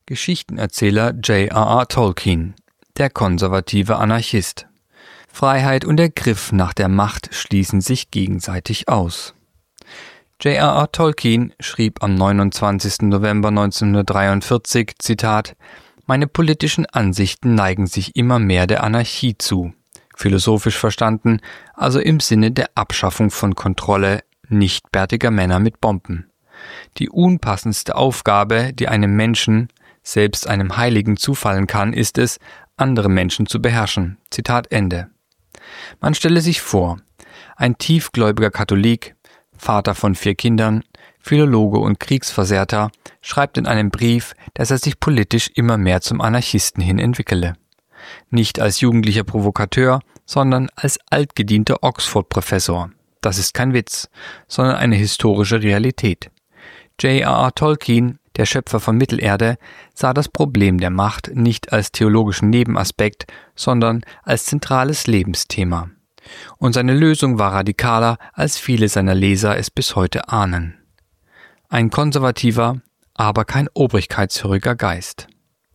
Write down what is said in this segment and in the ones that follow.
Geschichtenerzähler J.R.R. Tolkien, der konservative Anarchist. Freiheit und der Griff nach der Macht schließen sich gegenseitig aus. J.R.R. Tolkien schrieb am 29. November 1943, Zitat, »Meine politischen Ansichten neigen sich immer mehr der Anarchie zu, philosophisch verstanden, also im Sinne der Abschaffung von Kontrolle nichtbärtiger Männer mit Bomben. Die unpassendste Aufgabe, die einem Menschen, selbst einem Heiligen, zufallen kann, ist es, andere Menschen zu beherrschen.« Zitat Ende. Man stelle sich vor, ein tiefgläubiger Katholik, Vater von 4 Kindern, Philologe und Kriegsversehrter, schreibt in einem Brief, dass er sich politisch immer mehr zum Anarchisten hin entwickele. Nicht als jugendlicher Provokateur, sondern als altgedienter Oxford-Professor. Das ist kein Witz, sondern eine historische Realität. J.R.R. Tolkien, der Schöpfer von Mittelerde, sah das Problem der Macht nicht als theologischen Nebenaspekt, sondern als zentrales Lebensthema. Und seine Lösung war radikaler, als viele seiner Leser es bis heute ahnen. Ein konservativer, aber kein obrigkeitshöriger Geist.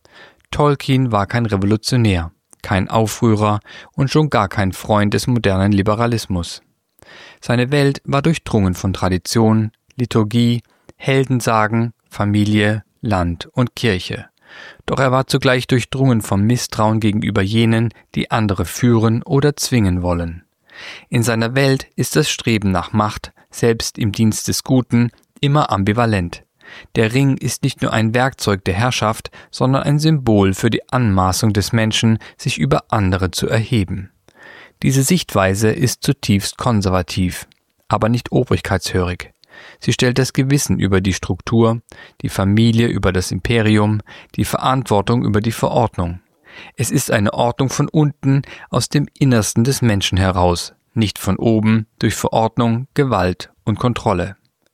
Tolkien war kein Revolutionär, kein Aufrührer und schon gar kein Freund des modernen Liberalismus. Seine Welt war durchdrungen von Tradition, Liturgie, Heldensagen, Familie, Land und Kirche. Doch er war zugleich durchdrungen vom Misstrauen gegenüber jenen, die andere führen oder zwingen wollen. In seiner Welt ist das Streben nach Macht, selbst im Dienst des Guten, immer ambivalent. Der Ring ist nicht nur ein Werkzeug der Herrschaft, sondern ein Symbol für die Anmaßung des Menschen, sich über andere zu erheben. Diese Sichtweise ist zutiefst konservativ, aber nicht obrigkeitshörig. Sie stellt das Gewissen über die Struktur, die Familie über das Imperium, die Verantwortung über die Verordnung. Es ist eine Ordnung von unten, aus dem Innersten des Menschen heraus, nicht von oben durch Verordnung, Gewalt und Kontrolle.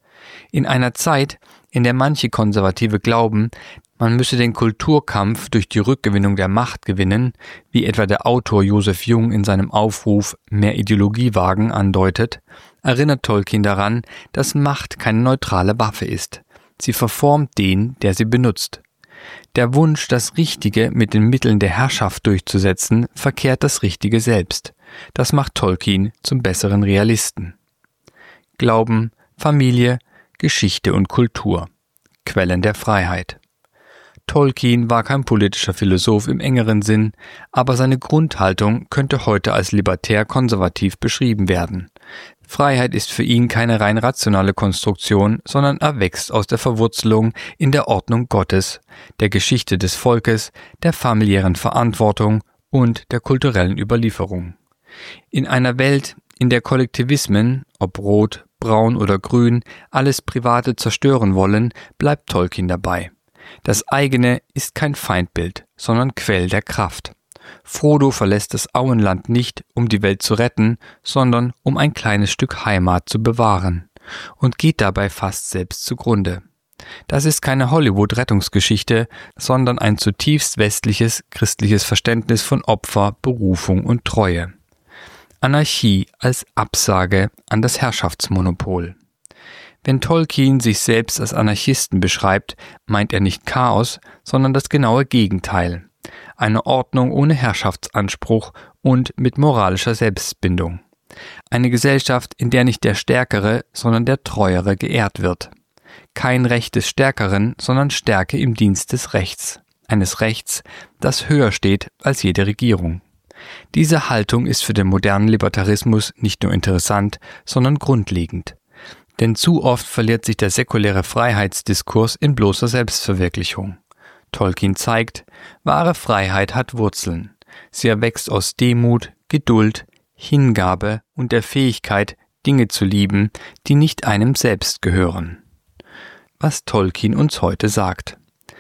In einer Zeit, in der manche Konservative glauben, man müsse den Kulturkampf durch die Rückgewinnung der Macht gewinnen, wie etwa der Autor Joseph Jung in seinem Aufruf »Mehr Ideologie wagen« andeutet, erinnert Tolkien daran, dass Macht keine neutrale Waffe ist. Sie verformt den, der sie benutzt. Der Wunsch, das Richtige mit den Mitteln der Herrschaft durchzusetzen, verkehrt das Richtige selbst. Das macht Tolkien zum besseren Realisten. Glauben, Familie, Geschichte und Kultur. Quellen der Freiheit. Tolkien war kein politischer Philosoph im engeren Sinn, aber seine Grundhaltung könnte heute als libertär-konservativ beschrieben werden. Freiheit ist für ihn keine rein rationale Konstruktion, sondern erwächst aus der Verwurzelung in der Ordnung Gottes, der Geschichte des Volkes, der familiären Verantwortung und der kulturellen Überlieferung. In einer Welt, in der Kollektivismen, ob rot, braun oder grün, alles Private zerstören wollen, bleibt Tolkien dabei. Das eigene ist kein Feindbild, sondern Quell der Kraft. Frodo verlässt das Auenland nicht, um die Welt zu retten, sondern um ein kleines Stück Heimat zu bewahren und geht dabei fast selbst zugrunde. Das ist keine Hollywood-Rettungsgeschichte, sondern ein zutiefst westliches, christliches Verständnis von Opfer, Berufung und Treue. Anarchie als Absage an das Herrschaftsmonopol. Wenn Tolkien sich selbst als Anarchisten beschreibt, meint er nicht Chaos, sondern das genaue Gegenteil. Eine Ordnung ohne Herrschaftsanspruch und mit moralischer Selbstbindung. Eine Gesellschaft, in der nicht der Stärkere, sondern der Treuere geehrt wird. Kein Recht des Stärkeren, sondern Stärke im Dienst des Rechts. Eines Rechts, das höher steht als jede Regierung. Diese Haltung ist für den modernen Libertarismus nicht nur interessant, sondern grundlegend. Denn zu oft verliert sich der säkuläre Freiheitsdiskurs in bloßer Selbstverwirklichung. Tolkien zeigt, wahre Freiheit hat Wurzeln. Sie erwächst aus Demut, Geduld, Hingabe und der Fähigkeit, Dinge zu lieben, die nicht einem selbst gehören. Was Tolkien uns heute sagt.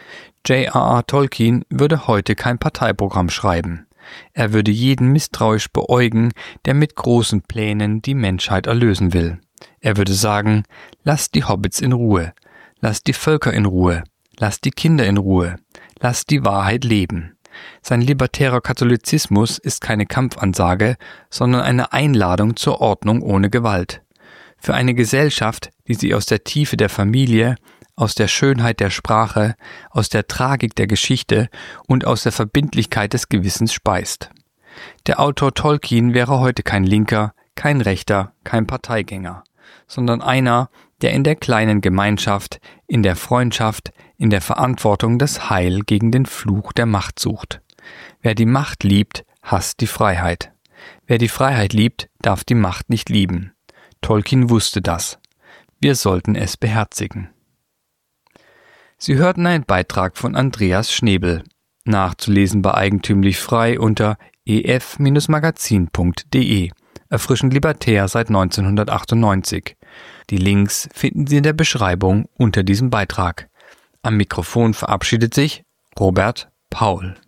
J.R.R. Tolkien würde heute kein Parteiprogramm schreiben. Er würde jeden misstrauisch beäugen, der mit großen Plänen die Menschheit erlösen will. Er würde sagen, lasst die Hobbits in Ruhe, lasst die Völker in Ruhe, lasst die Kinder in Ruhe, lasst die Wahrheit leben. Sein libertärer Katholizismus ist keine Kampfansage, sondern eine Einladung zur Ordnung ohne Gewalt. Für eine Gesellschaft, die sich aus der Tiefe der Familie, aus der Schönheit der Sprache, aus der Tragik der Geschichte und aus der Verbindlichkeit des Gewissens speist. Der Autor Tolkien wäre heute kein Linker, kein Rechter, kein Parteigänger, sondern einer, der in der kleinen Gemeinschaft, in der Freundschaft, in der Verantwortung das Heil gegen den Fluch der Macht sucht. Wer die Macht liebt, hasst die Freiheit. Wer die Freiheit liebt, darf die Macht nicht lieben. Tolkien wusste das. Wir sollten es beherzigen. Sie hörten einen Beitrag von Andreas Schnebel, nachzulesen bei Eigentümlich Frei unter ef-magazin.de, erfrischend libertär seit 1998. Die Links finden Sie in der Beschreibung unter diesem Beitrag. Am Mikrofon verabschiedet sich Robert Paul.